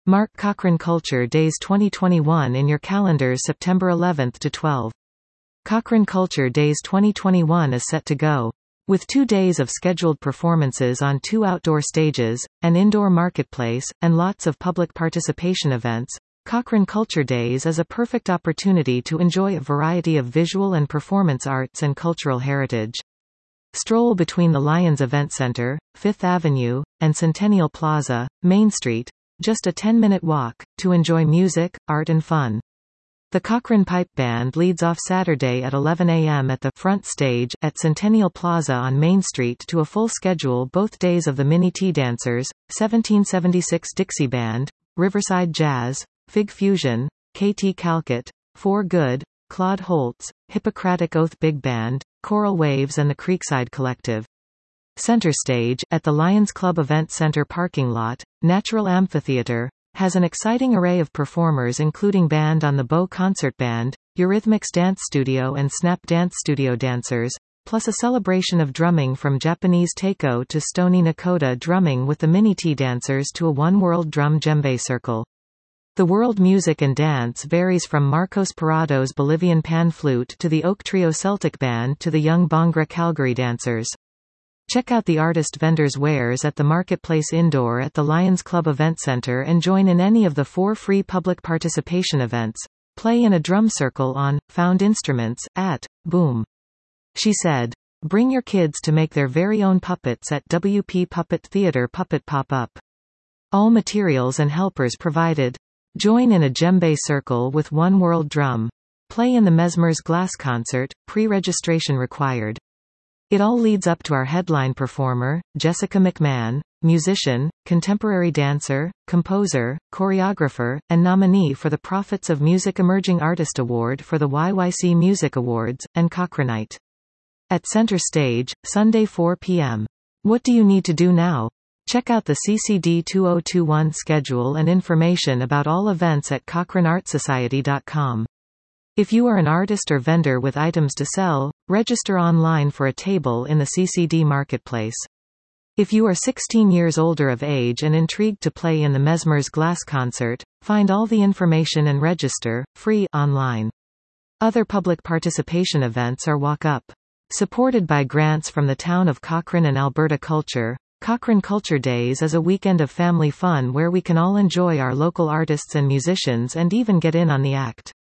Mark Cochrane Culture Days 2021 in your calendars September 11 to 12. Cochrane Culture Days 2021 is set to go. With 2 days of scheduled performances on 2 outdoor stages, an indoor marketplace, and lots of public participation events, Cochrane Culture Days is a perfect opportunity to enjoy a variety of visual and performance arts and cultural heritage. Stroll between the Lions Event Center, 5th Avenue, and Centennial Plaza, Main Street, just a 10-minute walk, to enjoy music, art and fun. The Cochrane Pipe Band leads off Saturday at 11 a.m. at the front stage at Centennial Plaza on Main Street to a full schedule both days of the Mini Tea Dancers, 1776 Dixie Band, Riverside Jazz, Fig Fusion, KT Calcutt, For Good, Claude Holtz, Hippocratic Oath Big Band, Coral Waves and the Creekside Collective. Center Stage, at the Lions Club Event Center parking lot, Natural Amphitheater, has an exciting array of performers including Band on the Bow Concert Band, Eurythmics Dance Studio and Snap Dance Studio dancers, plus a celebration of drumming from Japanese taiko to Stony Nakoda drumming with the Mini Tea Dancers to a One World Drum Djembe Circle. The world music and dance varies from Marcos Parrado's Bolivian Pan Flute to the Oak Trio Celtic Band to the Young Bhangra Calgary dancers. Check out the artist vendors' wares at the Marketplace Indoor at the Lions Club Event Center and join in any of the 4 free public participation events. Play in a drum circle on Found Instruments at Boom. She said. Bring your kids to make their very own puppets at WP Puppet Theater Puppet Pop-Up. All materials and helpers provided. Join in a djembe circle with One World Drum. Play in the Mesmers Glass Concert, pre-registration required. It all leads up to our headline performer, Jessica McMahon, musician, contemporary dancer, composer, choreographer, and nominee for the Prophets of Music Emerging Artist Award for the YYC Music Awards, and Cochranite. At Center Stage, Sunday 4 p.m. What do you need to do now? Check out the CCD 2021 schedule and information about all events at CochraneArtSociety.com. If you are an artist or vendor with items to sell, register online for a table in the CCD Marketplace. If you are 16 years older of age and intrigued to play in the Mesmers Glass Concert, find all the information and register, free, online. Other public participation events are Walk Up. Supported by grants from the town of Cochrane and Alberta Culture, Cochrane Culture Days is a weekend of family fun where we can all enjoy our local artists and musicians and even get in on the act.